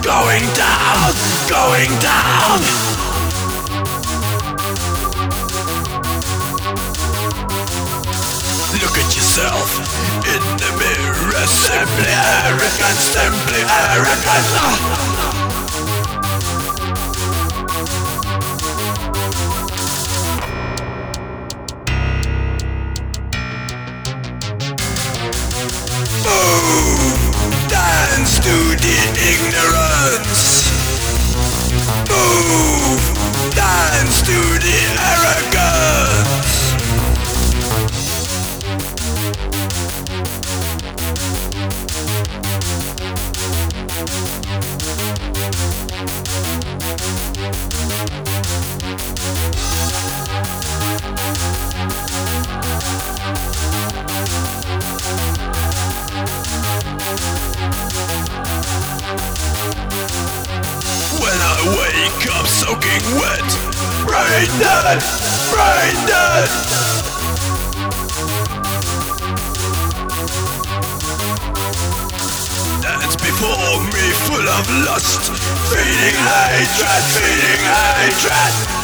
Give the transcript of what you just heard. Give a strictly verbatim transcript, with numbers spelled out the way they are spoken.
going down, going down. Look at yourself in the mirror, simply arrogant, simply arrogant. Move, dance to the ignorance. Move, dance to the arrogance. When I wake up soaking wet, brain dead, brain dead. Dance before me full of lust, feeding hatred, feeding hatred.